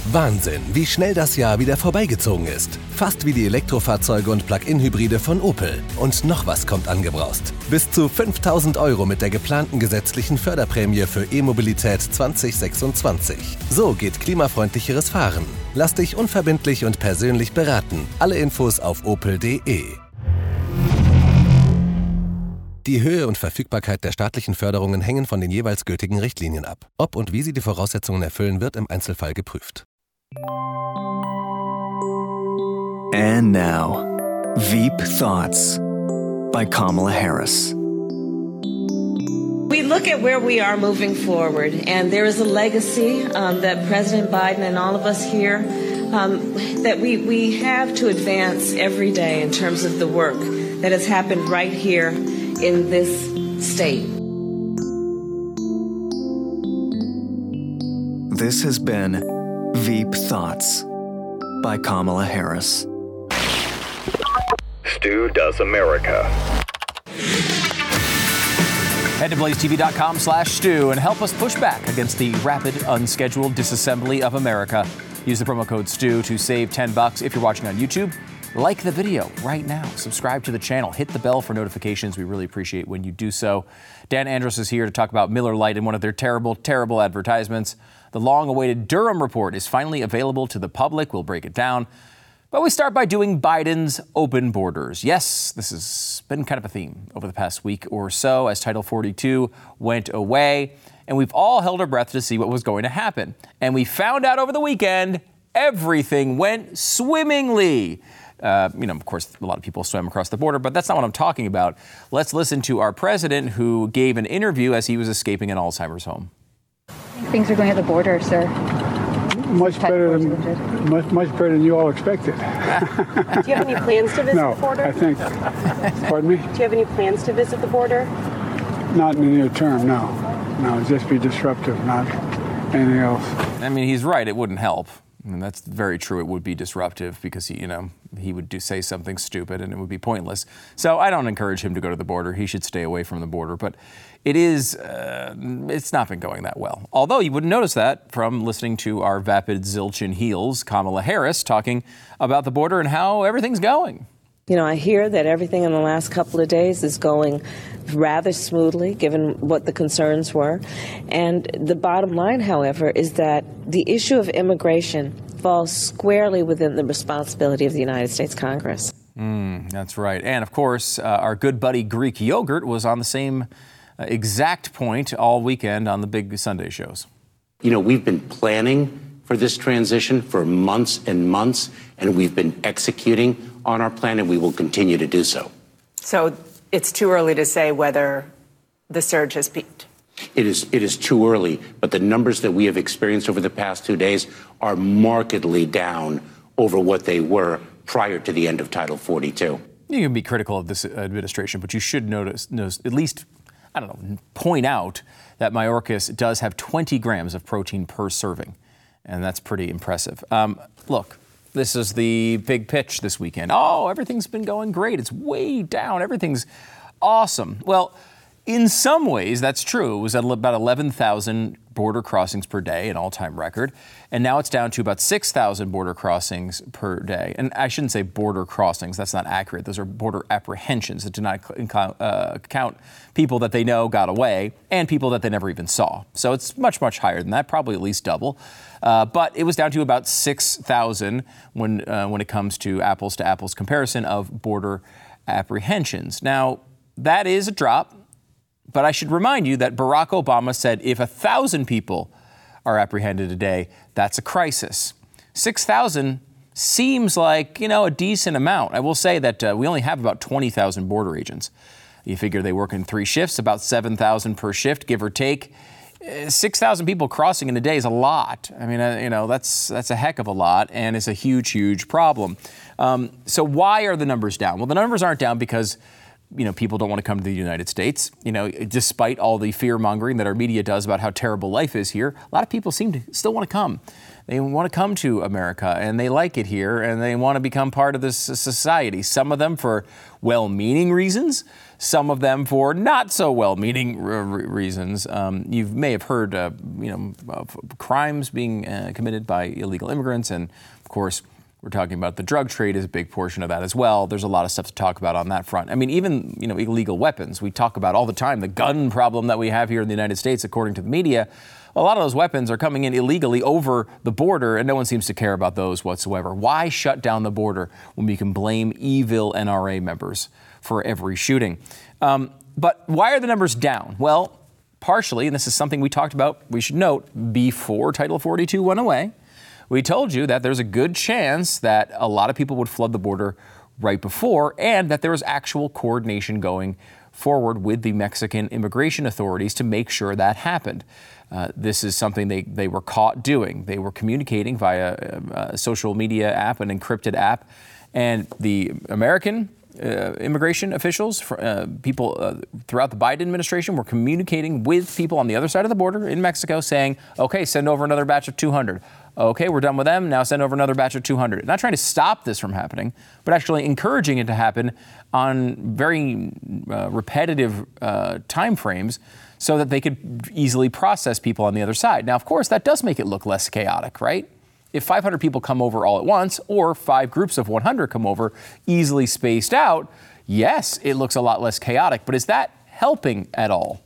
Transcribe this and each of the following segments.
Wahnsinn, wie schnell das Jahr wieder vorbeigezogen ist. Fast wie die Elektrofahrzeuge und Plug-in-Hybride von Opel. Und noch was kommt angebraust. Bis zu 5.000 € mit der geplanten gesetzlichen Förderprämie für E-Mobilität 2026. So geht klimafreundlicheres Fahren. Lass dich unverbindlich und persönlich beraten. Alle Infos auf opel.de. Die Höhe und Verfügbarkeit der staatlichen Förderungen hängen von den jeweils gültigen Richtlinien ab. Ob und wie sie die Voraussetzungen erfüllen, wird im Einzelfall geprüft. And now, Veep Thoughts by Kamala Harris. We look at where we are moving forward, and there is a legacy that President Biden and all of us here that we have to advance every day in terms of the work that has happened right here in this state. This has been Veep Thoughts by Kamala Harris. Stu Does America. Head to blazetv.com/Stu and help us push back against the rapid, unscheduled disassembly of America. Use the promo code STU to save $10 if you're watching on YouTube. Like the video right now. Subscribe to the channel. Hit the bell for notifications. We really appreciate when you do so. Dan Andros is here to talk about Miller Lite and one of their terrible, terrible advertisements. The long-awaited Durham report is finally available to the public. We'll break it down. But we start by doing Biden's open borders. Yes, this has been kind of a theme over the past week or so as Title 42 went away. And we've all held our breath to see what was going to happen. And we found out over the weekend, everything went swimmingly. Of course, a lot of people swam across the border, but that's not what I'm talking about. Let's listen to our president who gave an interview as he was escaping an Alzheimer's home. Things are going at the border, sir. Much better than you all expected. Do you have any plans to visit the border? I think. Pardon me? Do you have any plans to visit the border? Not in the near term, no. No, it'd just be disruptive, not anything else. I mean, he's right. It wouldn't help. I mean, that's very true. It would be disruptive because he would say something stupid and it would be pointless. So I don't encourage him to go to the border. He should stay away from the border. But it's not been going that well. Although you wouldn't notice that from listening to our vapid zilch in heels, Kamala Harris, talking about the border and how everything's going. You know, I hear that everything in the last couple of days is going rather smoothly, given what the concerns were. And the bottom line, however, is that the issue of immigration falls squarely within the responsibility of the United States Congress. That's right. And, of course, our good buddy Greek yogurt was on the same exact point all weekend on the big Sunday shows. You know, we've been planning for this transition for months and months, and we've been executing on our plan, and we will continue to do so. So it's too early to say whether the surge has peaked. It is too early, but the numbers that we have experienced over the past 2 days are markedly down over what they were prior to the end of Title 42. You can be critical of this administration, but you should notice at least, point out that Mayorkas does have 20 grams of protein per serving, and that's pretty impressive. Look. This is the big pitch this weekend. Oh, everything's been going great. It's way down. Everything's awesome. Well, in some ways, that's true. It was at about 11,000 border crossings per day, an all-time record. And now it's down to about 6,000 border crossings per day. And I shouldn't say border crossings. That's not accurate. Those are border apprehensions that do not count people that they know got away and people that they never even saw. So it's much, much higher than that, probably at least double. But it was down to about 6,000 when it comes to apples comparison of border apprehensions. Now, that is a drop. But I should remind you that Barack Obama said if 1,000 people are apprehended a day, that's a crisis. 6,000 seems like, a decent amount. I will say that we only have about 20,000 border agents. You figure they work in 3 shifts, about 7,000 per shift, give or take. 6,000 people crossing in a day is a lot. I mean, that's a heck of a lot, and it's a huge, huge problem. So why are the numbers down? Well, the numbers aren't down because people don't want to come to the United States. Despite all the fear mongering that our media does about how terrible life is here, a lot of people seem to still want to come. They want to come to America, and they like it here, and they want to become part of this society. Some of them for well-meaning reasons, some of them for not so well-meaning reasons. You may have heard, of crimes being committed by illegal immigrants, and of course, we're talking about the drug trade is a big portion of that as well. There's a lot of stuff to talk about on that front. I mean, even, illegal weapons. We talk about all the time the gun problem that we have here in the United States, according to the media. A lot of those weapons are coming in illegally over the border, and no one seems to care about those whatsoever. Why shut down the border when we can blame evil NRA members for every shooting? But why are the numbers down? Well, partially, and this is something we talked about, we should note, before Title 42 went away, we told you that there's a good chance that a lot of people would flood the border right before, and that there was actual coordination going forward with the Mexican immigration authorities to make sure that happened. This is something they were caught doing. They were communicating via a social media app, an encrypted app, and the American immigration officials, people throughout the Biden administration were communicating with people on the other side of the border in Mexico saying, okay, send over another batch of 200. Okay, we're done with them. Now send over another batch of 200. Not trying to stop this from happening, but actually encouraging it to happen on very repetitive time frames so that they could easily process people on the other side. Now, of course, that does make it look less chaotic, right? If 500 people come over all at once, or 5 groups of 100 come over easily spaced out, yes, it looks a lot less chaotic. But is that helping at all?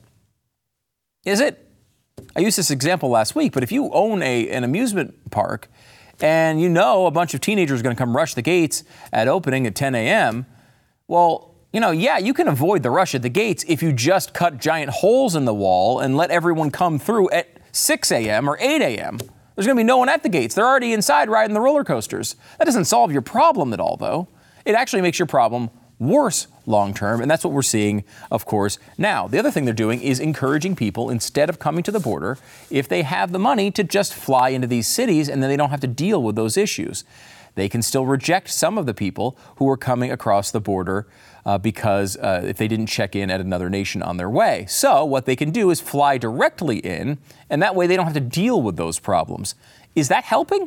Is it? I used this example last week, but if you own an amusement park and a bunch of teenagers are going to come rush the gates at opening at 10 a.m., well, you can avoid the rush at the gates if you just cut giant holes in the wall and let everyone come through at 6 a.m. or 8 a.m. There's going to be no one at the gates. They're already inside riding the roller coasters. That doesn't solve your problem at all, though. It actually makes your problem worse long term, and that's what we're seeing, of course, now. The other thing they're doing is encouraging people, instead of coming to the border, if they have the money, to just fly into these cities, and then they don't have to deal with those issues. They can still reject some of the people who are coming across the border because if they didn't check in at another nation on their way. So what they can do is fly directly in, and that way they don't have to deal with those problems. Is that helping?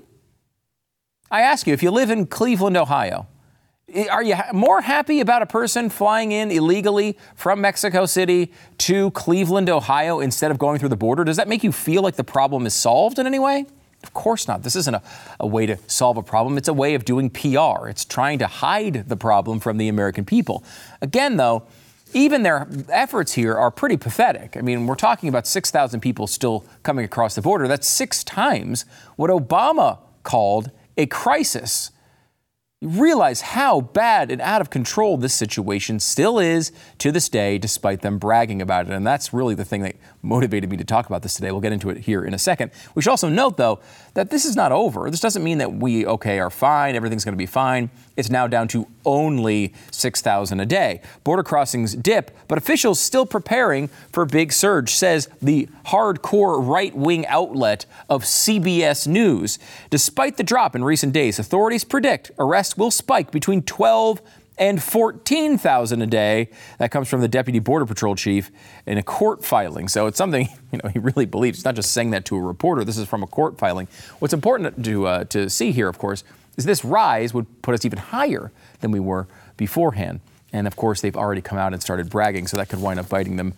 I ask you, if you live in Cleveland, Ohio, are you more happy about a person flying in illegally from Mexico City to Cleveland, Ohio, instead of going through the border? Does that make you feel like the problem is solved in any way? Of course not. This isn't a way to solve a problem. It's a way of doing PR. It's trying to hide the problem from the American people. Again, though, even their efforts here are pretty pathetic. I mean, we're talking about 6,000 people still coming across the border. That's 6 times what Obama called a crisis. You realize how bad and out of control this situation still is to this day, despite them bragging about it. And that's really the thing that motivated me to talk about this today. We'll get into it here in a second. We should also note, though, that this is not over. This doesn't mean that we, are fine, everything's going to be fine. It's now down to only 6,000 a day. Border crossings dip, but officials still preparing for a big surge, says the hardcore right-wing outlet of CBS News. Despite the drop in recent days, authorities predict arrests will spike between 12 and 14,000 a day. That comes from the Deputy Border Patrol Chief in a court filing. So it's something, he really believes. It's not just saying that to a reporter. This is from a court filing. What's important to see here, of course, is this rise would put us even higher than we were beforehand. And, of course, they've already come out and started bragging, so that could wind up biting them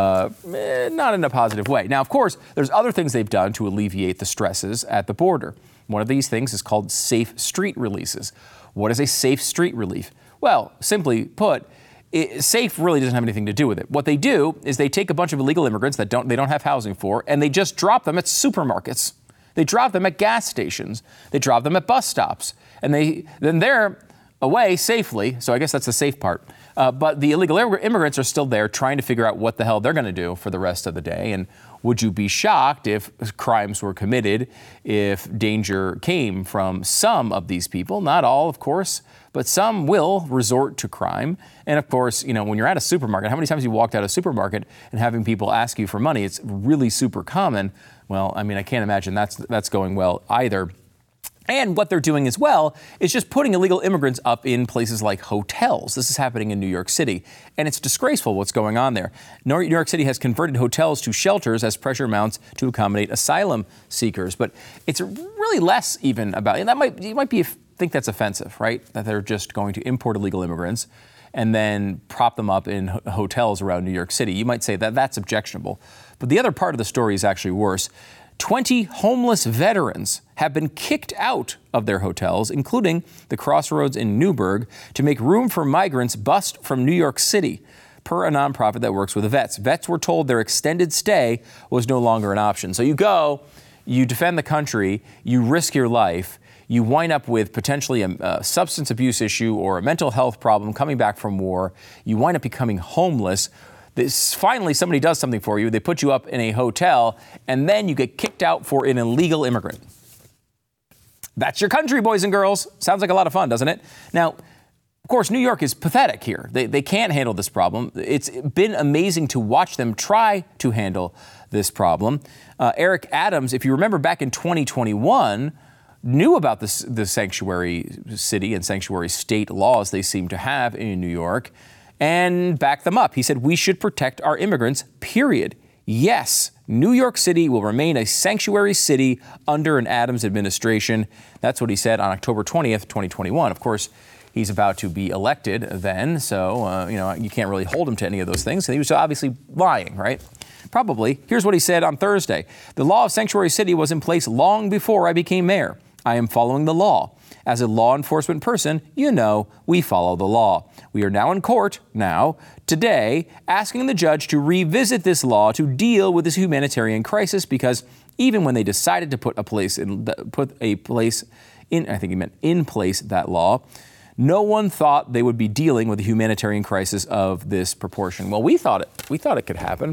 not in a positive way. Now, of course, there's other things they've done to alleviate the stresses at the border. One of these things is called safe street releases. What is a safe street relief? Well, simply put, safe really doesn't have anything to do with it. What they do is they take a bunch of illegal immigrants that they don't have housing for, and they just drop them at supermarkets. They drop them at gas stations. They drop them at bus stops. And then they're away safely. So I guess that's the safe part. But the illegal immigrants are still there trying to figure out what the hell they're going to do for the rest of the day. And would you be shocked if crimes were committed, if danger came from some of these people? Not all, of course, but some will resort to crime. And of course, when you're at a supermarket, how many times you walked out of a supermarket and having people ask you for money? It's really super common. Well, I can't imagine that's going well either. And what they're doing as well is just putting illegal immigrants up in places like hotels. This is happening in New York City, and it's disgraceful what's going on there. New York City has converted hotels to shelters as pressure mounts to accommodate asylum seekers. But it's really less even about, and you might think that's offensive, right? That they're just going to import illegal immigrants and then prop them up in hotels around New York City. You might say that that's objectionable. But the other part of the story is actually worse. 20 homeless veterans have been kicked out of their hotels, including the Crossroads in Newburgh, to make room for migrants bussed from New York City, per a nonprofit that works with the vets. Vets were told their extended stay was no longer an option. So you go, you defend the country, you risk your life, you wind up with potentially a substance abuse issue or a mental health problem coming back from war, you wind up becoming homeless. Finally, somebody does something for you. They put you up in a hotel, and then you get kicked out for an illegal immigrant. That's your country, boys and girls. Sounds like a lot of fun, doesn't it? Now, of course, New York is pathetic here. They can't handle this problem. It's been amazing to watch them try to handle this problem. Eric Adams, if you remember back in 2021, knew about the sanctuary city and sanctuary state laws they seem to have in New York, and back them up. He said, we should protect our immigrants, period. Yes, New York City will remain a sanctuary city under an Adams administration. That's what he said on October 20th, 2021. Of course, he's about to be elected then, so you can't really hold him to any of those things. And he was obviously lying, right? Probably. Here's what he said on Thursday. The law of sanctuary city was in place long before I became mayor. I am following the law. As a law enforcement person, we follow the law. We are now in court, today, asking the judge to revisit this law to deal with this humanitarian crisis, because even when they decided to put in place that law, no one thought they would be dealing with a humanitarian crisis of this proportion. Well, we thought it could happen.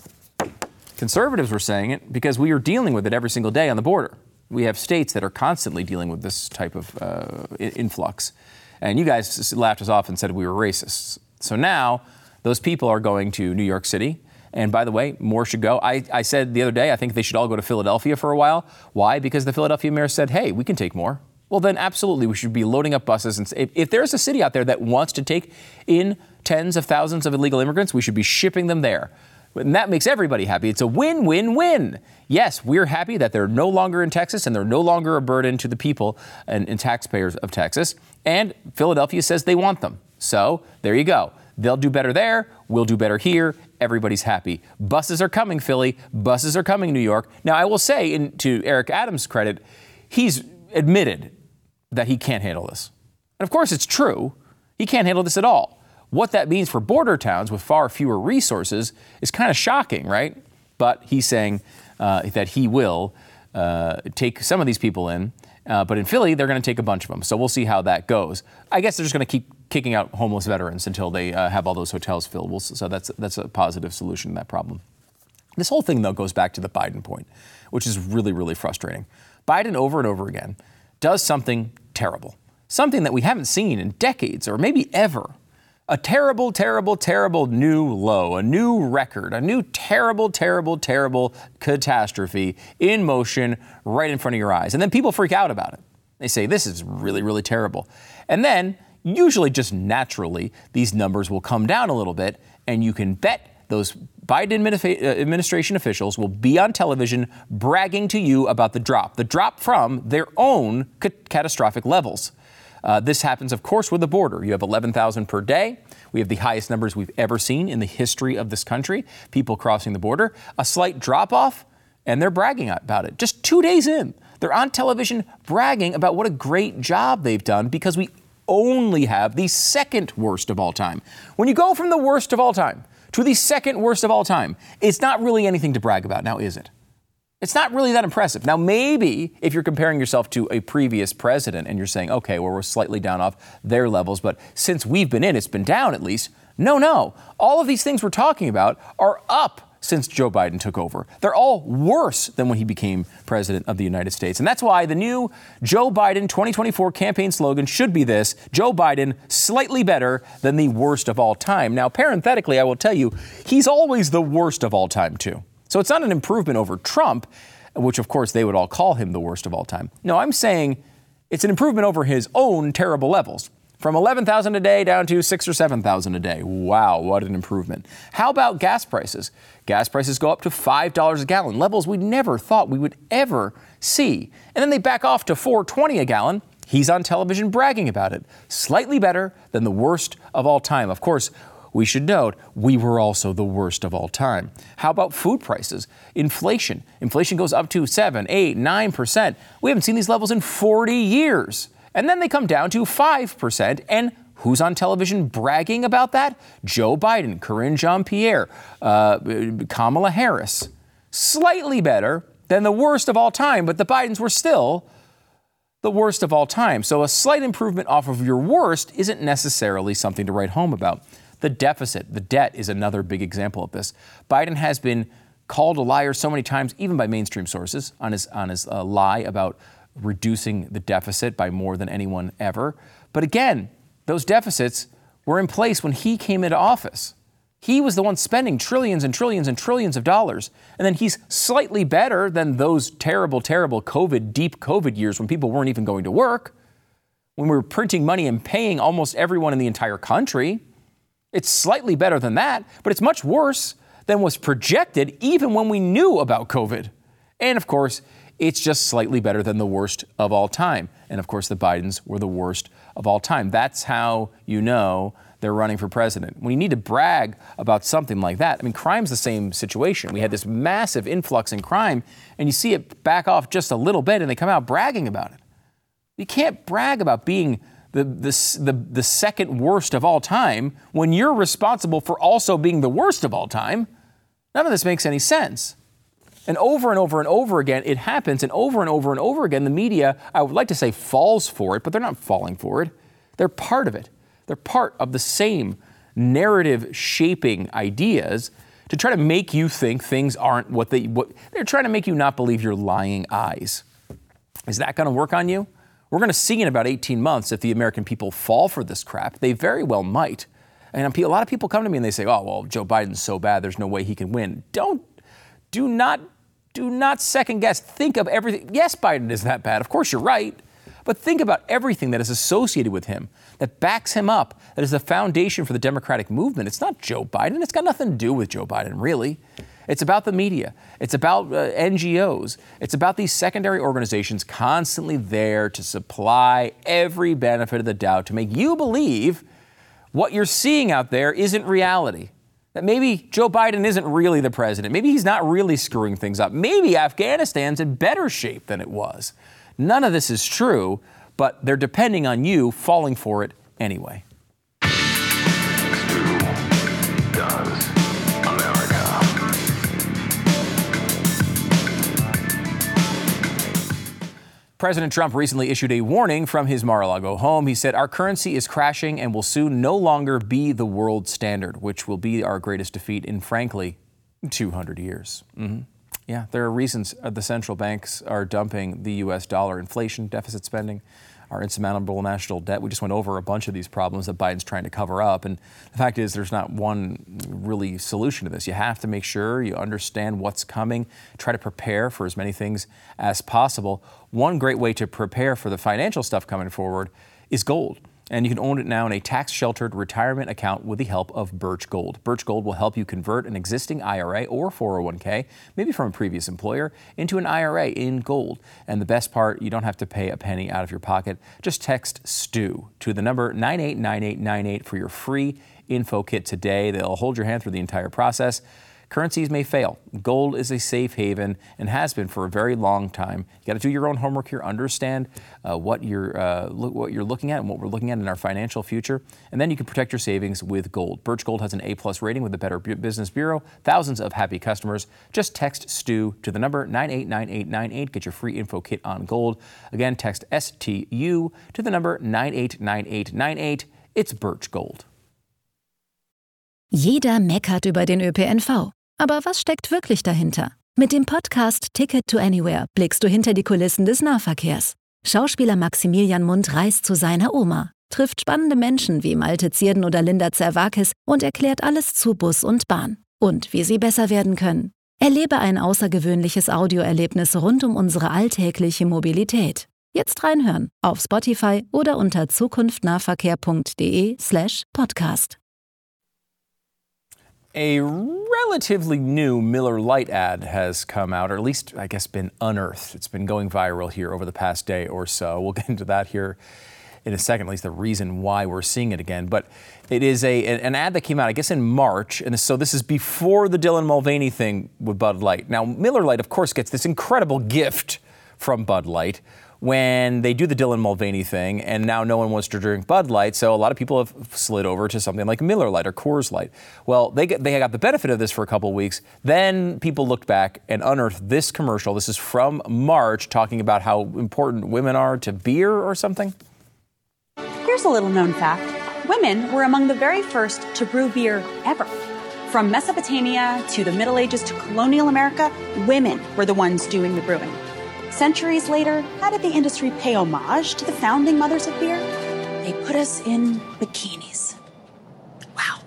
Conservatives were saying it because we are dealing with it every single day on the border. We have states that are constantly dealing with this type of influx. And you guys laughed us off and said we were racists. So now those people are going to New York City. And by the way, more should go. I said the other day, I think they should all go to Philadelphia for a while. Why? Because the Philadelphia mayor said, hey, we can take more. Well, then absolutely, we should be loading up buses. And if there's a city out there that wants to take in tens of thousands of illegal immigrants, we should be shipping them there. And that makes everybody happy. It's a win-win-win. Yes, we're happy that they're no longer in Texas and they're no longer a burden to the people and taxpayers of Texas. And Philadelphia says they want them. So there you go. They'll do better there. We'll do better here. Everybody's happy. Buses are coming, Philly. Buses are coming, New York. Now, I will say, to Eric Adams' credit, he's admitted that he can't handle this. And of course, it's true. He can't handle this at all. What that means for border towns with far fewer resources is kind of shocking, right? But he's saying that he will take some of these people in. But in Philly, they're going to take a bunch of them. So we'll see how that goes. I guess they're just going to keep kicking out homeless veterans until they have all those hotels filled. So that's a positive solution to that problem. This whole thing, though, goes back to the Biden point, which is really, really frustrating. Biden, over and over again, does something terrible, something that we haven't seen in decades or maybe ever. A terrible, terrible, terrible new low, a new record, a new terrible, terrible, terrible catastrophe in motion right in front of your eyes. And then people freak out about it. They say, this is really, really terrible. And then, usually just naturally, these numbers will come down a little bit, and you can bet those Biden administration officials will be on television bragging to you about the drop from their own catastrophic levels. This happens, of course, with the border. You have 11,000 per day. We have the highest numbers we've ever seen in the history of this country, people crossing the border. A slight drop-off, and they're bragging about it. Just 2 days in, they're on television bragging about what a great job they've done because we only have the second worst of all time. When you go from the worst of all time to the second worst of all time, it's not really anything to brag about now, is it? It's not really that impressive. Now, maybe if you're comparing yourself to a previous president and you're saying, okay, well, we're slightly down off their levels, but since we've been in, it's been down at least. No. All of these things we're talking about are up since Joe Biden took over. They're all worse than when he became president of the United States. And that's why the new Joe Biden 2024 campaign slogan should be this: Joe Biden, slightly better than the worst of all time. Now, parenthetically, I will tell you, he's always the worst of all time, too. So it's not an improvement over Trump, which, of course, they would all call him the worst of all time. No, I'm saying It's an improvement over his own terrible levels. From 11,000 a day down to 6,000 or 7,000 a day. Wow, what an improvement. How about gas prices? Gas prices go up to $5 a gallon, levels we never thought we would ever see. And then they back off to $4.20 a gallon. He's on television bragging about it. Slightly better than the worst of all time. Of course, we should note, we were also the worst of all time. How about food prices? Inflation. Inflation goes up to 7, 8, 9%. We haven't seen these levels in 40 years. And then they come down to 5%. And who's on television bragging about that? Joe Biden, Karine Jean-Pierre, Kamala Harris. Slightly better than the worst of all time, but the Bidens were still the worst of all time. So a slight improvement off of your worst isn't necessarily something to write home about. The deficit, the debt is another big example of this. Biden has been called a liar so many times, even by mainstream sources, on his lie about reducing the deficit by more than anyone ever. But again, those deficits were in place when he came into office. He was the one spending trillions and trillions and trillions of dollars. And then he's slightly better than those terrible, terrible deep COVID years when people weren't even going to work, when we were printing money and paying almost everyone in the entire country. It's slightly better than that, but it's much worse than was projected even when we knew about COVID. And of course, it's just slightly better than the worst of all time. And of course, the Bidens were the worst of all time. That's how you know they're running for president. When you need to brag about something like that, I mean, crime's the same situation. We had this massive influx in crime, and you see it back off just a little bit, and they come out bragging about it. You can't brag about being the second worst of all time when you're responsible for also being the worst of all time. None of this makes any sense. And over and over and over again, it happens. And over and over again, the media, I would like to say, falls for it, but they're not falling for it. They're part of it. They're part of the same narrative shaping ideas to try to make you think things aren't what they're trying to make you not believe your lying eyes. Is that going to work on you? We're going to see in about 18 months if the American people fall for this crap. They very well might. And a lot of people come to me and they say, oh, well, Joe Biden's so bad, there's no way he can win. Do not second guess. Think of everything. Yes, Biden is that bad. Of course, you're right. But think about everything that is associated with him, that backs him up, that is the foundation for the Democratic movement. It's not Joe Biden. It's got nothing to do with Joe Biden, really. It's about the media. It's about NGOs. It's about these secondary organizations constantly there to supply every benefit of the doubt to make you believe what you're seeing out there isn't reality. That maybe Joe Biden isn't really the president. Maybe he's not really screwing things up. Maybe Afghanistan's in better shape than it was. None of this is true, but they're depending on you falling for it anyway. President Trump recently issued a warning from his Mar-a-Lago home. He said, our currency is crashing and will soon no longer be the world standard, which will be our greatest defeat in, frankly, 200 years. Mm-hmm. Yeah, there are reasons the central banks are dumping the U.S. dollar. Inflation, deficit spending, our insurmountable national debt. We just went over a bunch of these problems that Biden's trying to cover up. And the fact is there's not one really solution to this. You have to make sure you understand what's coming, try to prepare for as many things as possible. One great way to prepare for the financial stuff coming forward is gold. And you can own it now in a tax-sheltered retirement account with the help of Birch Gold. Birch Gold will help you convert an existing IRA or 401k, maybe from a previous employer, into an IRA in gold. And the best part, you don't have to pay a penny out of your pocket. Just text STU to the number 989898 for your free info kit today. They'll hold your hand through the entire process. Currencies may fail. Gold is a safe haven and has been for a very long time. You got to do your own homework here, understand what you're looking at and what we're looking at in our financial future, and then you can protect your savings with gold. Birch Gold has an A+ rating with the Better Business Bureau. Thousands of happy customers. Just text STU to the number 989898. Get your free info kit on gold. Again, text STU to the number 989898. It's Birch Gold. Jeder meckert über den ÖPNV. Aber was steckt wirklich dahinter? Mit dem Podcast Ticket to Anywhere blickst du hinter die Kulissen des Nahverkehrs. Schauspieler Maximilian Mundt reist zu seiner Oma, trifft spannende Menschen wie Malte Zierden oder Linda Zerwakis und erklärt alles zu Bus und Bahn und wie sie besser werden können. Erlebe ein außergewöhnliches Audioerlebnis rund um unsere alltägliche Mobilität. Jetzt reinhören auf Spotify oder unter zukunftnahverkehr.de/podcast. A relatively new Miller Lite ad has come out, or at least, I guess, been unearthed. It's been going viral here over the past day or so. We'll get into that here in a second, at least the reason why we're seeing it again. But it is an ad that came out, I guess, in March. And so this is before the Dylan Mulvaney thing with Bud Light. Now, Miller Lite, of course, gets this incredible gift from Bud Light when they do the Dylan Mulvaney thing, and now no one wants to drink Bud Light, so a lot of people have slid over to something like Miller Lite or Coors Light. Well, they got the benefit of this for a couple of weeks. Then people looked back and unearthed this commercial. This is from March, talking about how important women are to beer or something. Here's a little known fact. Women were among the very first to brew beer ever. From Mesopotamia to the Middle Ages to colonial America, women were the ones doing the brewing. Centuries later, how did the industry pay homage to the founding mothers of beer? They put us in bikinis. Wow.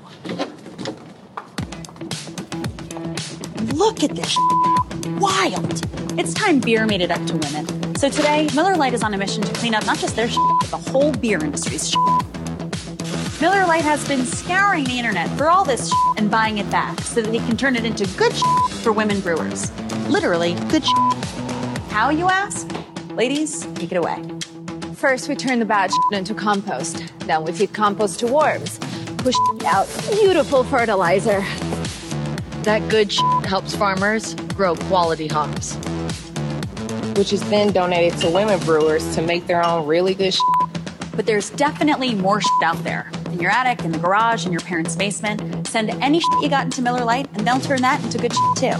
Look at this wild. It's time beer made it up to women. So today, Miller Lite is on a mission to clean up not just their but the whole beer industry's Miller Lite has been scouring the internet for all this and buying it back so that they can turn it into good for women brewers. Literally, good How, you ask? Ladies, take it away. First, we turn the bad into compost. Then we feed compost to worms. Push out beautiful fertilizer. That good helps farmers grow quality hops, which is then donated to women brewers to make their own really good But there's definitely more out there. In your attic, in the garage, in your parents' basement. Send any you got into Miller Lite, and they'll turn that into good too.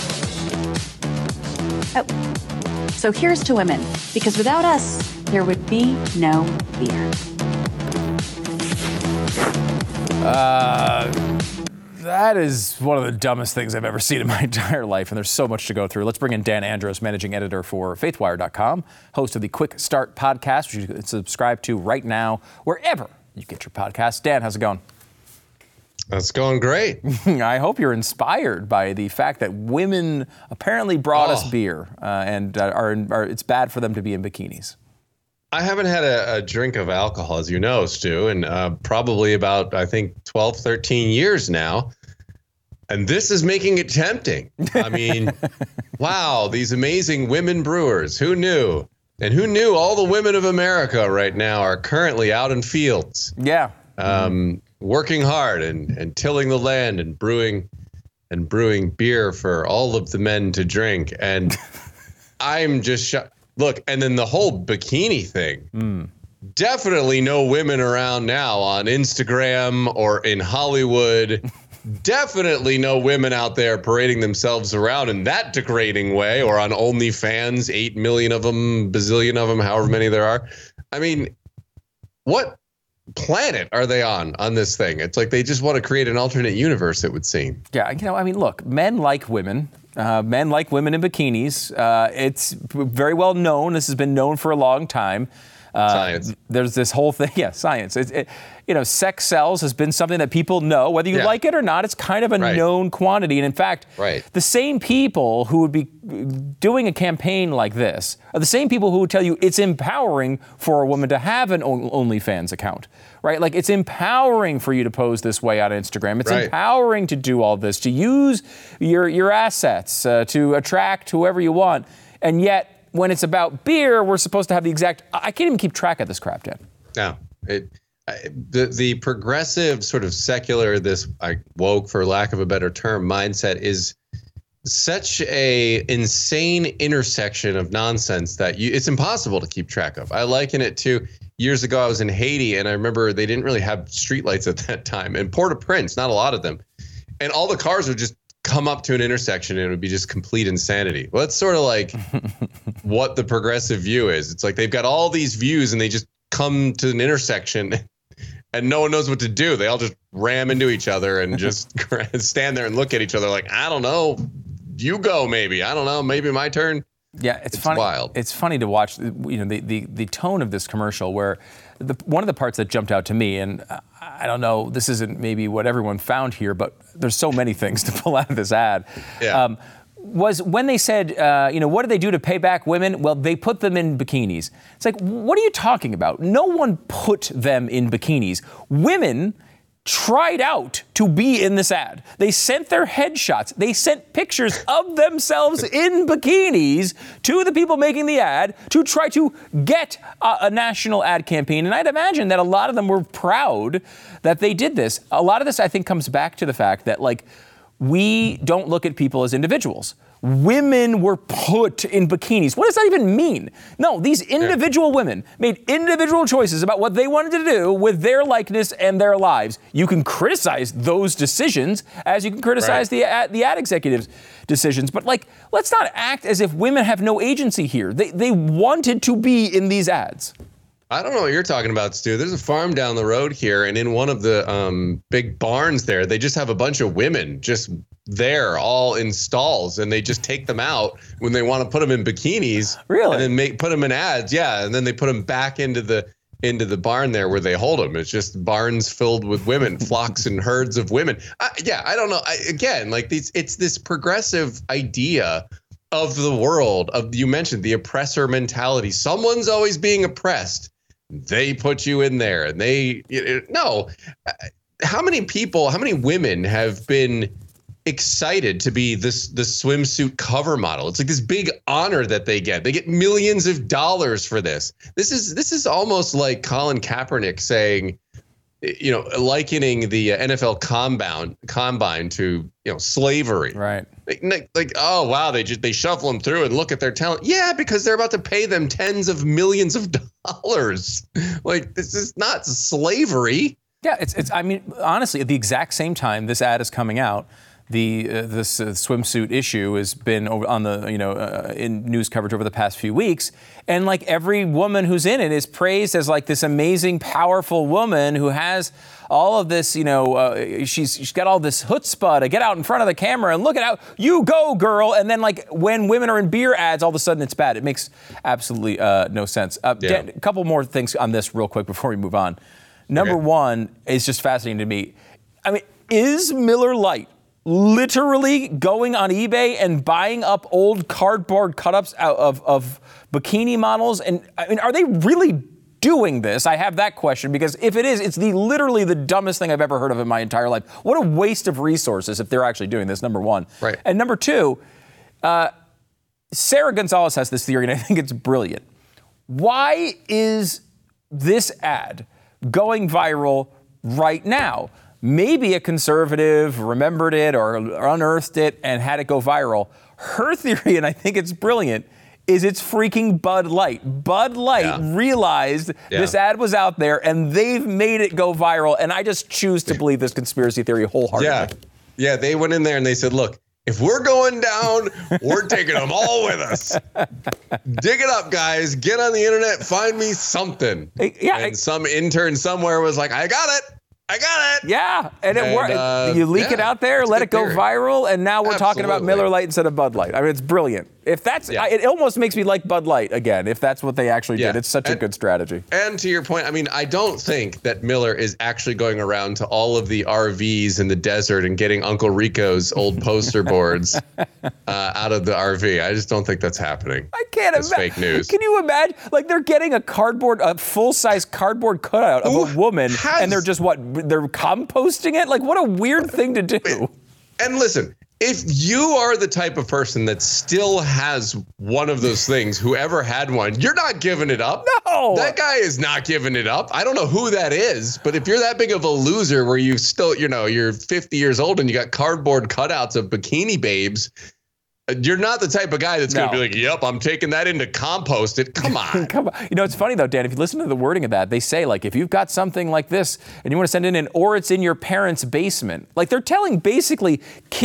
Oh. So here's to women, because without us, there would be no beer. That is one of the dumbest things I've ever seen in my entire life, and there's so much to go through. Let's bring in Dan Andros, managing editor for FaithWire.com, host of the Quick Start podcast, which you can subscribe to right now, wherever you get your podcasts. Dan, how's it going? That's going great. I hope you're inspired by the fact that women apparently brought us beer, and it's bad for them to be in bikinis. I haven't had a drink of alcohol, as you know, Stu, and probably about, I think, 12, 13 years now. And this is making it tempting. I mean, wow, these amazing women brewers. Who knew? And who knew all the women of America right now are currently out in fields. Yeah. Working hard and tilling the land and brewing beer for all of the men to drink. And I'm just shocked. Look, and then the whole bikini thing. Definitely no women around now on Instagram or in Hollywood. Definitely no women out there parading themselves around in that degrading way, or on OnlyFans, 8 million of them, bazillion of them, however many there are. I mean, what planet are they on this thing? It's like they just want to create an alternate universe, it would seem. Yeah, I mean, look, men like women. Men like women in bikinis. It's very well known. This has been known for a long time. Science. There's this whole thing. Yeah, science. Sex sells has been something that people know. Whether you like it or not, it's kind of a known quantity. And in fact, the same people who would be doing a campaign like this are the same people who would tell you it's empowering for a woman to have an OnlyFans account. Right? Like, it's empowering for you to pose this way on Instagram. It's empowering to do all this, to use your assets to attract whoever you want. And yet, when it's about beer, we're supposed to have the exact... I can't even keep track of this crap, Dan. No. The progressive sort of secular, this woke, for lack of a better term, mindset is such a insane intersection of nonsense that it's impossible to keep track of. I liken it to... Years ago, I was in Haiti, and I remember they didn't really have streetlights at that time. And Port-au-Prince, not a lot of them. And all the cars would just come up to an intersection, and it would be just complete insanity. Well, that's sort of like what the progressive view is. It's like they've got all these views, and they just come to an intersection, and no one knows what to do. They all just ram into each other and just stand there and look at each other like, I don't know, you go maybe. I don't know, maybe my turn. Yeah, it's funny. Wild. It's funny to watch, the tone of this commercial, where one of the parts that jumped out to me, and I don't know, this isn't maybe what everyone found here, but there's so many things to pull out of this ad. Yeah. was when they said, what do they do to pay back women? Well, they put them in bikinis. It's like, what are you talking about? No one put them in bikinis. Women tried out to be in this ad. They sent their headshots. They sent pictures of themselves in bikinis to the people making the ad to try to get a national ad campaign. And I'd imagine that a lot of them were proud that they did this. A lot of this, I think, comes back to the fact that, we don't look at people as individuals. Women were put in bikinis. What does that even mean? No, these individual women made individual choices about what they wanted to do with their likeness and their lives. You can criticize those decisions as you can criticize the ad executives' decisions. But let's not act as if women have no agency here. They wanted to be in these ads. I don't know what you're talking about, Stu. There's a farm down the road here, and in one of the big barns there, they just have a bunch of women just there, all in stalls, and they just take them out when they want to put them in bikinis. Really? And then put them in ads, yeah, and then they put them back into the barn there where they hold them. It's just barns filled with women, flocks and herds of women. I don't know. It's this progressive idea of the world you mentioned the oppressor mentality. Someone's always being oppressed. They put you in there, and how many women have been excited to be the swimsuit cover model? It's like this big honor that they get. They get millions of dollars for this. This is almost like Colin Kaepernick saying, likening the NFL combine to slavery. Right. Oh wow, they shuffle them through and look at their talent. Yeah, because they're about to pay them tens of millions of dollars. This is not slavery. Yeah, it's. I mean, honestly, at the exact same time this ad is coming out, this swimsuit issue has been on the in news coverage over the past few weeks, and every woman who's in it is praised as this amazing, powerful woman who has all of this. She's got all this chutzpah to get out in front of the camera and look at how you go, girl. And then when women are in beer ads, all of a sudden it's bad. It makes absolutely no sense. Dan, a couple more things on this real quick before we move on. Number one is just fascinating to me. I mean, is Miller Lite literally going on eBay and buying up old cardboard cut-ups out of bikini models? And I mean, are they really doing this? I have that question, because if it is, it's literally the dumbest thing I've ever heard of in my entire life. What a waste of resources if they're actually doing this, number one. Right. And number two, Sarah Gonzalez has this theory, and I think it's brilliant. Why is this ad going viral right now? Maybe a conservative remembered it or unearthed it and had it go viral. Her theory, and I think it's brilliant, is it's freaking Bud Light. Bud Light realized this ad was out there, and they've made it go viral. And I just choose to believe this conspiracy theory wholeheartedly. Yeah, they went in there and they said, look, if we're going down, we're taking them all with us. Dig it up, guys. Get on the internet. Find me something. And some intern somewhere was like, I got it. Yeah, and it worked. You leak it out there, let it go viral, and now we're talking about Miller Lite instead of Bud Light. I mean, it's brilliant. If that's, it almost makes me like Bud Light again, if that's what they actually did. It's such a good strategy. And to your point, I mean, I don't think that Miller is actually going around to all of the RVs in the desert and getting Uncle Rico's old poster boards out of the RV. I just don't think that's happening. I can't imagine. Fake news. Can you imagine? They're getting a full-size cardboard cutout of a woman, and they're just they're composting it? What a weird thing to do. And listen, if you are the type of person that still has one of those things, whoever had one, you're not giving it up. No. That guy is not giving it up. I don't know who that is, but if you're that big of a loser where you still, you're 50 years old and you got cardboard cutouts of bikini babes, you're not the type of guy that's going to be like, yep, I'm taking that in to compost it. Come on. Come on. It's funny, though, Dan, if you listen to the wording of that, they say, if you've got something like this and you want to send it in, or it's in your parents' basement. They're telling basically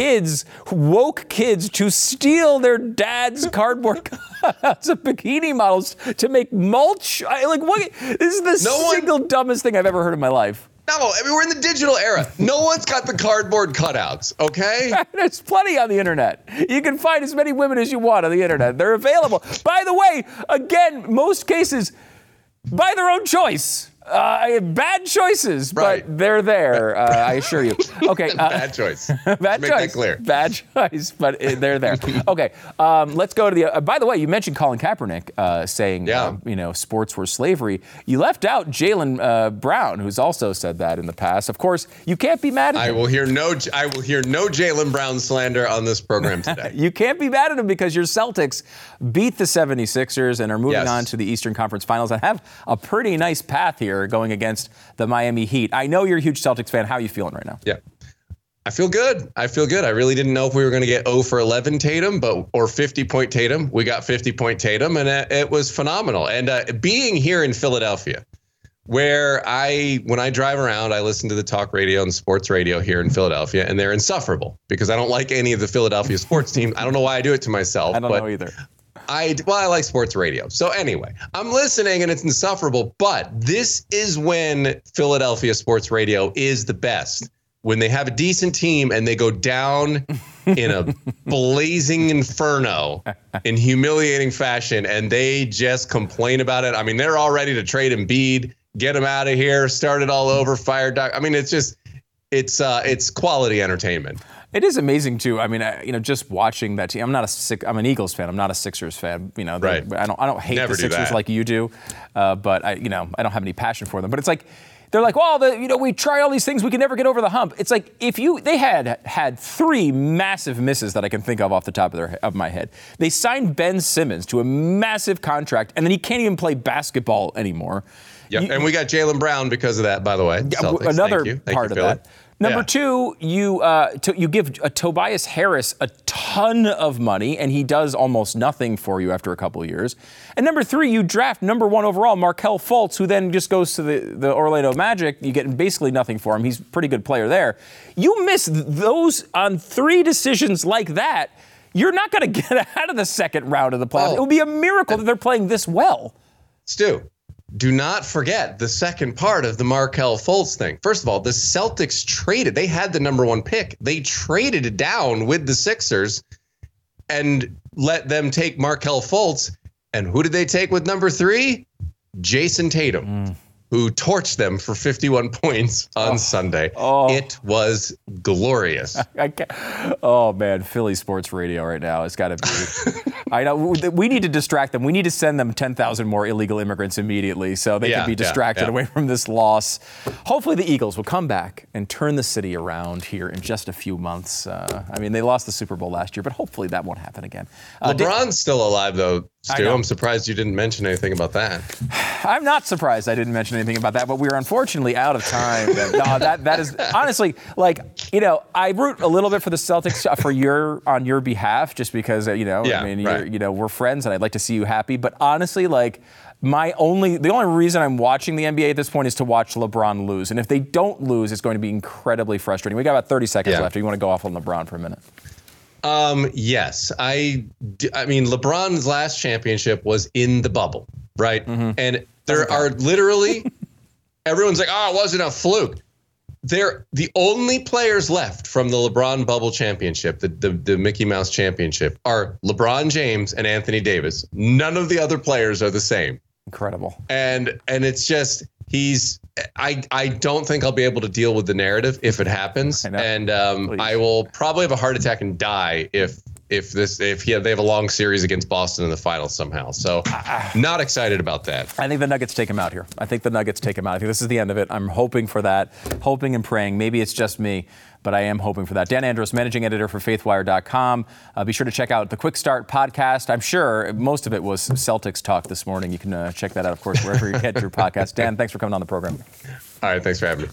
woke kids to steal their dad's cardboard cutouts of bikini models to make mulch. What? This is the dumbest thing I've ever heard in my life. No, I mean, we're in the digital era. No one's got the cardboard cutouts, okay? There's plenty on the internet. You can find as many women as you want on the internet. They're available. By the way, again, most cases, by their own choice. Bad choices, Right. but they're there. I assure you. Okay. Bad choice. Bad Make choice. that clear. Bad choice, but they're there. Okay. Let's go to the. By the way, you mentioned Colin Kaepernick saying, sports were slavery. You left out Jaylen Brown, who's also said that in the past. Of course, you can't be mad at him. I will hear no Jaylen Brown slander on this program today. You can't be mad at him because your Celtics beat the 76ers and are moving on to the Eastern Conference Finals and have a pretty nice path here going against the Miami Heat. I know you're a huge Celtics fan. How are you feeling right now? Yeah. I feel good. I really didn't know if we were going to get 0 for 11 Tatum, or 50-point Tatum. We got 50-point Tatum, and it was phenomenal. And being here in Philadelphia, where when I drive around, I listen to the talk radio and sports radio here in Philadelphia, and they're insufferable because I don't like any of the Philadelphia sports teams. I don't know why I do it to myself. I don't know either. I like sports radio. So anyway, I'm listening and it's insufferable, but this is when Philadelphia sports radio is the best. When they have a decent team and they go down in a blazing inferno in humiliating fashion and they just complain about it. I mean, they're all ready to trade Embiid, get him out of here, start it all over, fire Doc. I mean, it's quality entertainment. It is amazing too. I mean, just watching that team. I'm an Eagles fan. I'm not a Sixers fan. Right. I don't hate the Sixers like you do, but I don't have any passion for them. But it's like they're like, well, we try all these things, we can never get over the hump. It's like they had 3 massive misses that I can think of off the top of my head. They signed Ben Simmons to a massive contract, and then he can't even play basketball anymore. Yeah, and we got Jaylen Brown because of that, by the way. Celtics. Another Thank part you, of that. Number 2, you give Tobias Harris a ton of money, and he does almost nothing for you after a couple of years. And number 3, you draft number 1 overall Markelle Fultz, who then just goes to the Orlando Magic. You get basically nothing for him. He's a pretty good player there. You miss those on 3 decisions like that, you're not going to get out of the second round of the playoffs. It would be a miracle that they're playing this well. Stu, do not forget the second part of the Markelle Fultz thing. First of all, the Celtics traded. They had the number 1 pick. They traded it down with the Sixers and let them take Markelle Fultz. And who did they take with number 3? Jason Tatum, who torched them for 51 points on Sunday. It was glorious. Oh, man, Philly sports radio right now. It's got to be. I know. We need to distract them. We need to send them 10,000 more illegal immigrants immediately so they can be distracted away from this loss. Hopefully the Eagles will come back and turn the city around here in just a few months. They lost the Super Bowl last year, but hopefully that won't happen again. LeBron's still alive, though, Stu. I'm surprised you didn't mention anything about that. I'm not surprised I didn't mention anything about that, but we're unfortunately out of time. That is honestly, I root a little bit for the Celtics on your behalf, just because we're friends and I'd like to see you happy. But honestly, the only reason I'm watching the NBA at this point is to watch LeBron lose. And if they don't lose, it's going to be incredibly frustrating. We got about 30 seconds left. Do you want to go off on LeBron for a minute? Yes. I mean, LeBron's last championship was in the bubble, right? Mm-hmm. And there are literally, everyone's like, it wasn't a fluke. They're the only players left from the LeBron bubble championship, the Mickey Mouse championship, are LeBron James and Anthony Davis. None of the other players are the same. Incredible. And it's just, I don't think I'll be able to deal with the narrative if it happens. And I will probably have a heart attack and die if they have a long series against Boston in the finals somehow. So not excited about that. I think the Nuggets take him out here. I think this is the end of it. I'm hoping for that, hoping and praying. Maybe it's just me, but I am hoping for that. Dan Andros, managing editor for faithwire.com. Be sure to check out the Quick Start podcast. I'm sure most of it was Celtics talk this morning. You can check that out, of course, wherever you get your podcast. Dan, thanks for coming on the program. All right, thanks for having me.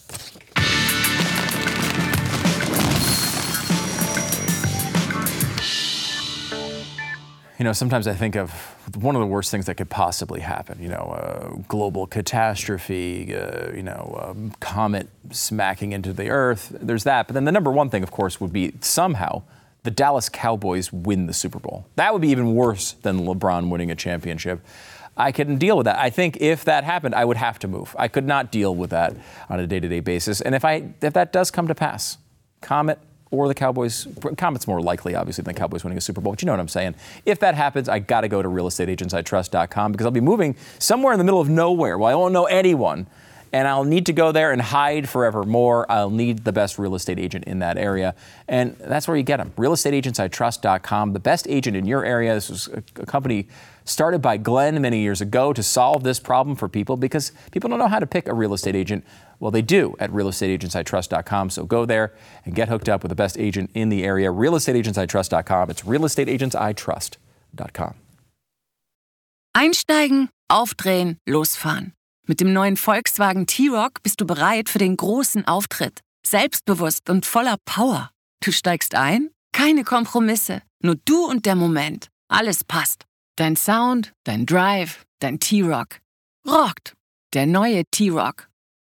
Sometimes I think of one of the worst things that could possibly happen, global catastrophe, comet smacking into the earth. There's that. But then the number one thing, of course, would be somehow the Dallas Cowboys win the Super Bowl. That would be even worse than LeBron winning a championship. I couldn't deal with that. I think if that happened, I would have to move. I could not deal with that on a day-to-day basis. And if that does come to pass, comet or the Cowboys, Comet's more likely, obviously, than the Cowboys winning a Super Bowl, but you know what I'm saying. If that happens, I got to go to realestateagentsitrust.com because I'll be moving somewhere in the middle of nowhere where I won't know anyone, and I'll need to go there and hide forevermore. I'll need the best real estate agent in that area. And that's where you get them. realestateagentsitrust.com, the best agent in your area. This was a company started by Glenn many years ago to solve this problem for people because people don't know how to pick a real estate agent. Well, they do at realestateagentsitrust.com. So go there and get hooked up with the best agent in the area. realestateagentsitrust.com. It's realestateagentsitrust.com. Einsteigen, aufdrehen, losfahren. Mit dem neuen Volkswagen T-Roc bist du bereit für den großen Auftritt. Selbstbewusst und voller Power. Du steigst ein? Keine Kompromisse. Nur du und der Moment. Alles passt. Dein Sound, dein Drive, dein T-Roc. Rockt. Der neue T-Roc.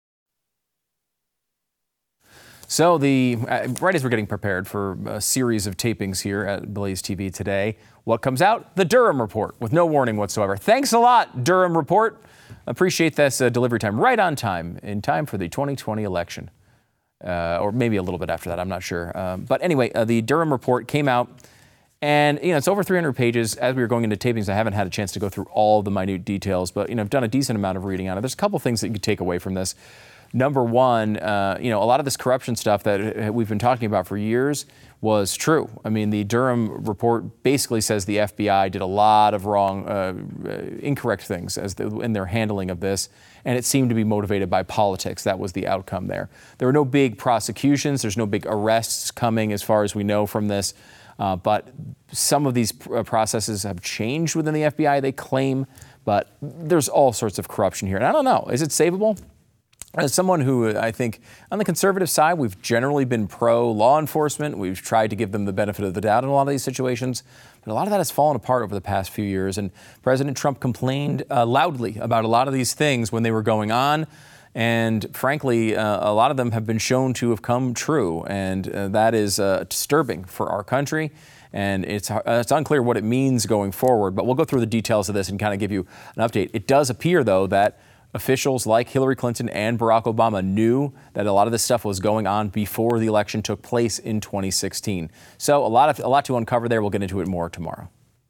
So right as we're getting prepared for a series of tapings here at Blaze TV today, what comes out? The Durham Report, with no warning whatsoever. Thanks a lot, Durham Report. Appreciate this delivery time, right on time, in time for the 2020 election. Or maybe a little bit after that, I'm not sure. But anyway, the Durham Report came out, and it's over 300 pages. As we were going into tapings, I haven't had a chance to go through all the minute details, but I've done a decent amount of reading on it. There's a couple things that you could take away from this. Number one, a lot of this corruption stuff that we've been talking about for years was true. I mean, the Durham Report basically says the FBI did a lot of wrong, incorrect things in their handling of this, and it seemed to be motivated by politics. That was the outcome there. There were no big prosecutions. There's no big arrests coming, as far as we know from this. But some of these processes have changed within the FBI, they claim, but there's all sorts of corruption here. And I don't know, is it savable? As someone who I think on the conservative side, we've generally been pro-law enforcement. We've tried to give them the benefit of the doubt in a lot of these situations. But a lot of that has fallen apart over the past few years. And President Trump complained loudly about a lot of these things when they were going on. And frankly, a lot of them have been shown to have come true. And that is disturbing for our country. And it's unclear what it means going forward. But we'll go through the details of this and kind of give you an update. It does appear, though, that officials like Hillary Clinton and Barack Obama knew that a lot of this stuff was going on before the election took place in 2016. So a lot to uncover there. We'll get into it more tomorrow.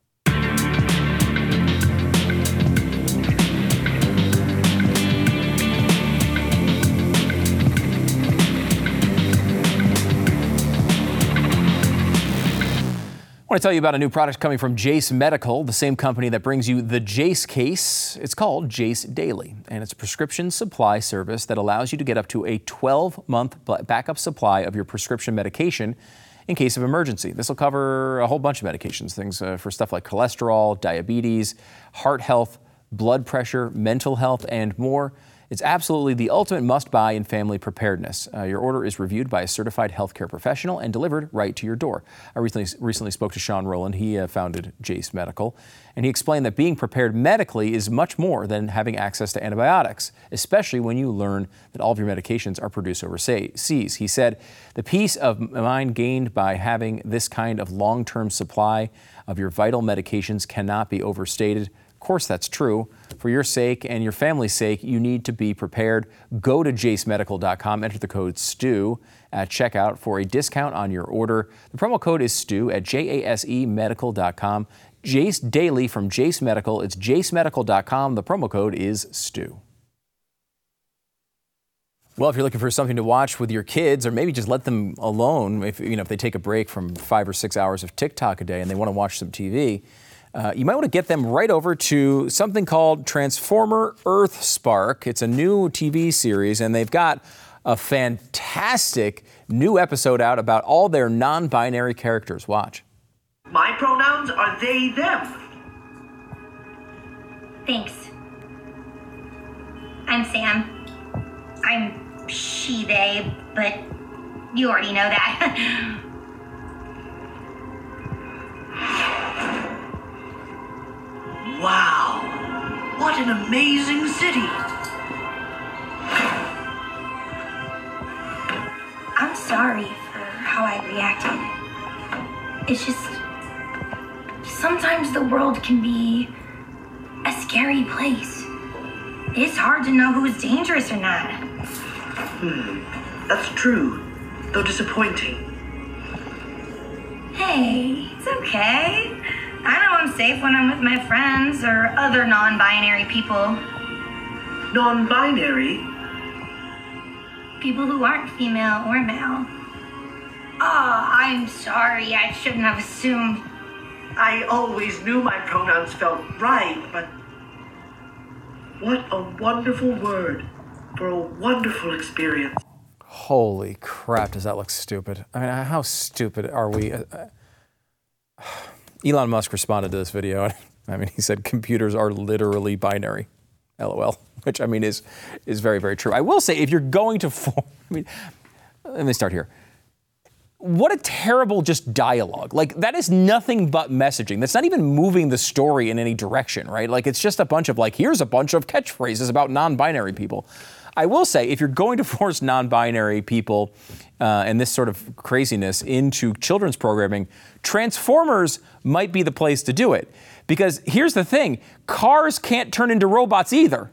I want to tell you about a new product coming from Jase Medical, the same company that brings you the Jase case. It's called Jase Daily, and it's a prescription supply service that allows you to get up to a 12-month backup supply of your prescription medication in case of emergency. This will cover a whole bunch of medications, things for stuff like cholesterol, diabetes, heart health, blood pressure, mental health, and more. It's absolutely the ultimate must-buy in family preparedness. Your order is reviewed by a certified healthcare professional and delivered right to your door. I recently spoke to Sean Rowland. He founded Jase Medical, and he explained that being prepared medically is much more than having access to antibiotics, especially when you learn that all of your medications are produced overseas. He said, the peace of mind gained by having this kind of long-term supply of your vital medications cannot be overstated. Of course, that's true. For your sake and your family's sake, you need to be prepared. Go to jasemedical.com, enter the code STU at checkout for a discount on your order. The promo code is STU at jasemedical.com. Jase Daily from Jase Medical. It's jasemedical.com. The promo code is STU. Well, if you're looking for something to watch with your kids, or maybe just let them alone, if they take a break from 5 or 6 hours of TikTok a day and they want to watch some TV, you might want to get them right over to something called Transformer EarthSpark. It's a new TV series, and they've got a fantastic new episode out about all their non-binary characters. Watch. My pronouns are they, them. Thanks. I'm Sam. I'm she, they, but you already know that. Wow, what an amazing city. I'm sorry for how I reacted. It's just, sometimes the world can be a scary place. It's hard to know who is dangerous or not. That's true, though disappointing. Hey, it's okay. I know I'm safe when I'm with my friends or other non-binary people. Non-binary? people who aren't female or male. Oh, I'm sorry. I shouldn't have assumed. I always knew my pronouns felt right, but what a wonderful word for a wonderful experience. Holy crap, does that look stupid? I mean, how stupid are we? Elon Musk responded to this video. I mean, he said computers are literally binary. LOL, which I mean is very, very true. I will say, if you're going to let me start here. What a terrible just dialogue. Like, that is nothing but messaging. That's not even moving the story in any direction, right? Like, it's just a bunch of here's a bunch of catchphrases about non-binary people. I will say, if you're going to force non-binary people and this sort of craziness into children's programming, Transformers might be the place to do it. Because here's the thing, cars can't turn into robots either.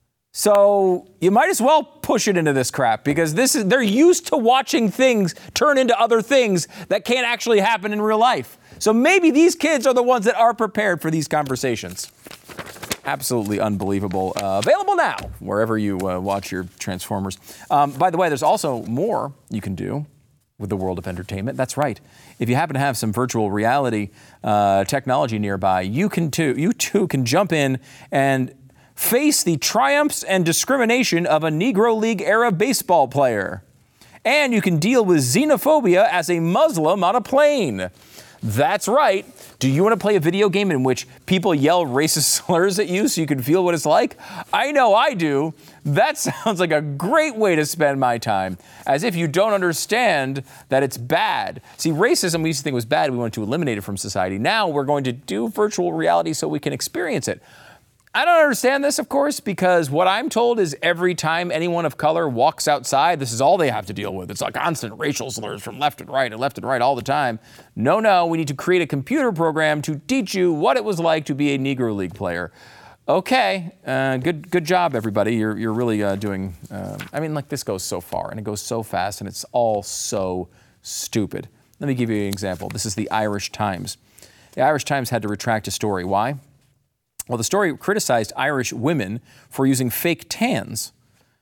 So you might as well push it into this crap, because they're used to watching things turn into other things that can't actually happen in real life. So maybe these kids are the ones that are prepared for these conversations. Absolutely unbelievable. Available now, wherever you watch your Transformers. By the way, there's also more you can do with the world of entertainment. That's right. If you happen to have some virtual reality technology nearby, you too can jump in and face the triumphs and discrimination of a Negro League-era baseball player. And you can deal with xenophobia as a Muslim on a plane. That's right. Do you want to play a video game in which people yell racist slurs at you so you can feel what it's like? I know I do. That sounds like a great way to spend my time. As if you don't understand that it's bad. See, racism we used to think was bad. We wanted to eliminate it from society. Now we're going to do virtual reality so we can experience it. I don't understand this, of course, because what I'm told is every time anyone of color walks outside, this is all they have to deal with. It's like constant racial slurs from left and right all the time. No, we need to create a computer program to teach you what it was like to be a Negro League player. Okay, good job, everybody. You're really doing, this goes so far, and it goes so fast, and it's all so stupid. Let me give you an example. This is the Irish Times. The Irish Times had to retract a story. Why? Well, the story criticized Irish women for using fake tans.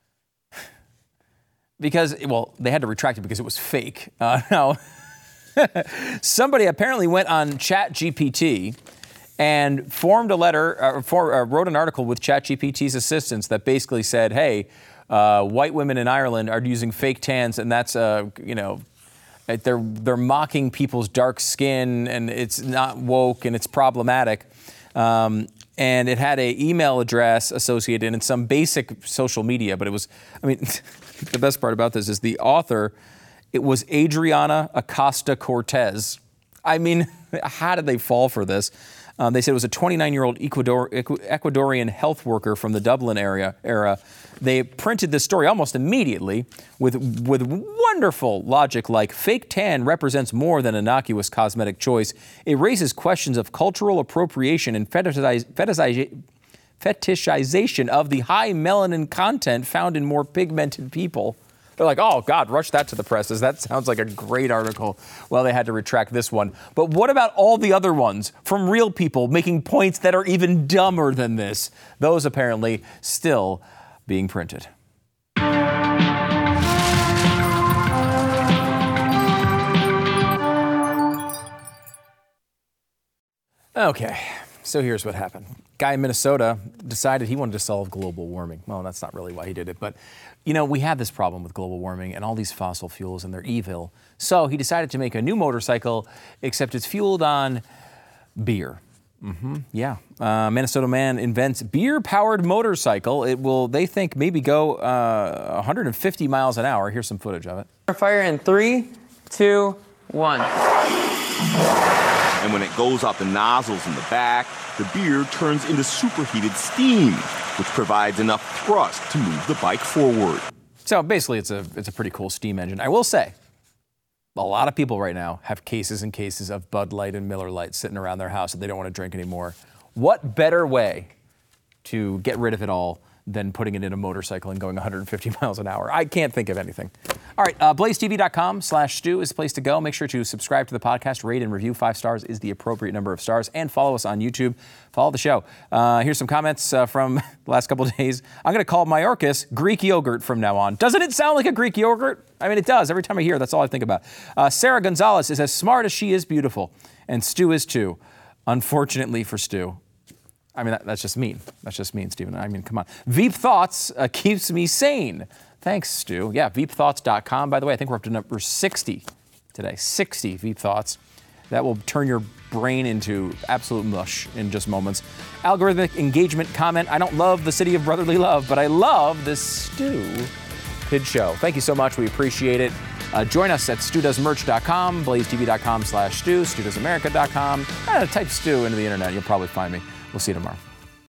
Because, they had to retract it because it was fake. Now, somebody apparently went on ChatGPT and formed a letter, wrote an article with ChatGPT's assistance that basically said, hey, white women in Ireland are using fake tans, and that's, they're mocking people's dark skin, and it's not woke, and it's problematic. And it had an email address associated and some basic social media, but it was, the best part about this is the author, it was Adriana Acosta-Cortez. How did they fall for this? They said it was a 29-year-old Ecuadorian health worker from the Dublin era. They printed this story almost immediately with wonderful logic like fake tan represents more than innocuous cosmetic choice. It raises questions of cultural appropriation and fetishization of the high melanin content found in more pigmented people. They're like, oh, God, rush that to the presses. That sounds like a great article. Well, they had to retract this one. But what about all the other ones from real people making points that are even dumber than this? Those apparently still being printed. Okay, so here's what happened. Guy in Minnesota decided he wanted to solve global warming. Well, that's not really why he did it, but we have this problem with global warming and all these fossil fuels, and they're evil. So he decided to make a new motorcycle, except it's fueled on beer. Minnesota man invents beer-powered motorcycle. It will, they think, maybe go 150 miles an hour. Here's some footage of it. Fire in 3, 2, 1. And when it goes out the nozzles in the back, the beer turns into superheated steam, which provides enough thrust to move the bike forward. So basically, it's a pretty cool steam engine. I will say, a lot of people right now have cases and cases of Bud Light and Miller Lite sitting around their house that they don't want to drink anymore. What better way to get rid of it all than putting it in a motorcycle and going 150 miles an hour. I can't think of anything. All right, blazetv.com/Stu is the place to go. Make sure to subscribe to the podcast, rate and review. 5 stars is the appropriate number of stars, and follow us on YouTube. Follow the show. Here's some comments from the last couple of days. I'm going to call Mayorkas Greek yogurt from now on. Doesn't it sound like a Greek yogurt? I mean, it does. Every time I hear it, that's all I think about. Sarah Gonzalez is as smart as she is beautiful, and Stu is too. Unfortunately for Stu. I mean, that's just mean. That's just mean, Stephen. I mean, come on. Veep Thoughts keeps me sane. Thanks, Stu. Yeah, veepthoughts.com. By the way, I think we're up to number 60 today. 60 Veep Thoughts. That will turn your brain into absolute mush in just moments. Algorithmic engagement comment. I don't love the city of brotherly love, but I love this Stupid show. Thank you so much. We appreciate it. Join us at StuDoesMerch.com, blazetv.com/Stu, StuDoesAmerica.com. Type Stu into the internet. You'll probably find me. We'll see you tomorrow.